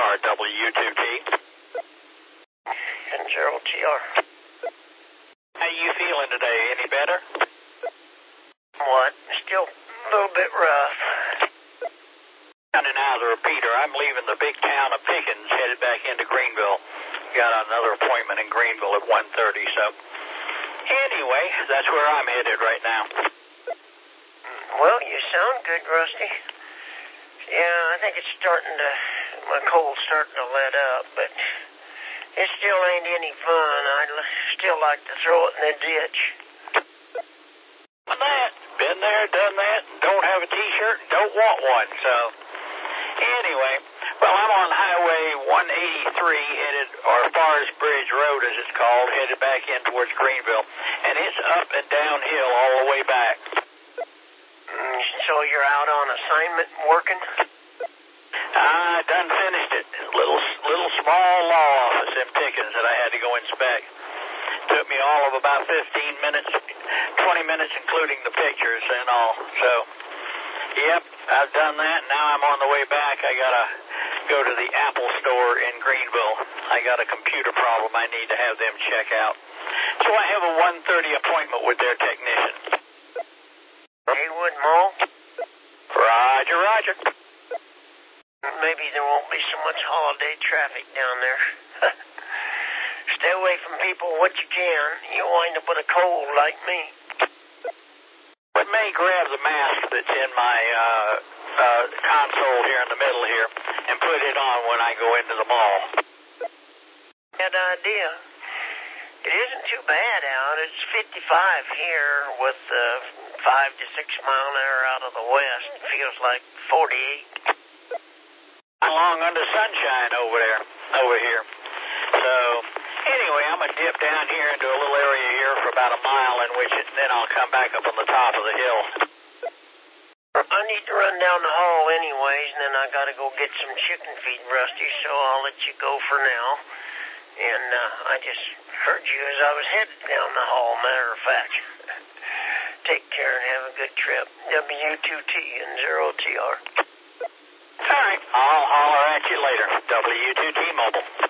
TR, W2T. And 0TR. How you feeling today? Any better? What? Still a little bit rough. And now the repeater. I'm leaving the big town of Pickens, headed back into Greenville. Got another appointment in Greenville at 1:30, so anyway, that's where I'm headed right now. Well, you sound good, Rusty. Yeah, I think it's my cold's starting to let up, but it still ain't any fun. I'd still like to throw it in the ditch. Been there, done that, don't have a T-shirt and don't want one, so anyway, well, I'm on Highway 183 headed, or Forest Bridge Road as it's called, headed back in towards Greenville, and it's up and downhill all the way back. So you're out on assignment working? I done finished it. Little small law office in Pickens that I had to go inspect. Took me all of about 15 minutes, 20 minutes including the pictures and all. So, yep, I've done that. Now I'm on the way back. I got to go to the Apple store in Greenville. I got a computer problem I need to have them check out. So I have a 1:30 appointment with their technician. Haywood Mall? Roger, roger. Maybe there won't be so much holiday traffic down there. Stay away from people what you can. You'll wind up with a cold like me. Let me grab the mask that's in my console here in the middle here and put it on when I go into the mall. Bad idea. It isn't too bad out. It's 55 here with 5 to 6 mile an hour out of the west. It feels like 48. Along under sunshine over here. So, anyway, I'm going to dip down here into a little area here for about a mile, then I'll come back up on the top of the hill. I need to run down the hall anyways, and then I got to go get some chicken feed, Rusty, so I'll let you go for now. And I just heard you as I was headed down the hall, matter of fact. Take care and have a good trip. W2T and 0TR. All right, I'll holler at you later. W2T Mobile.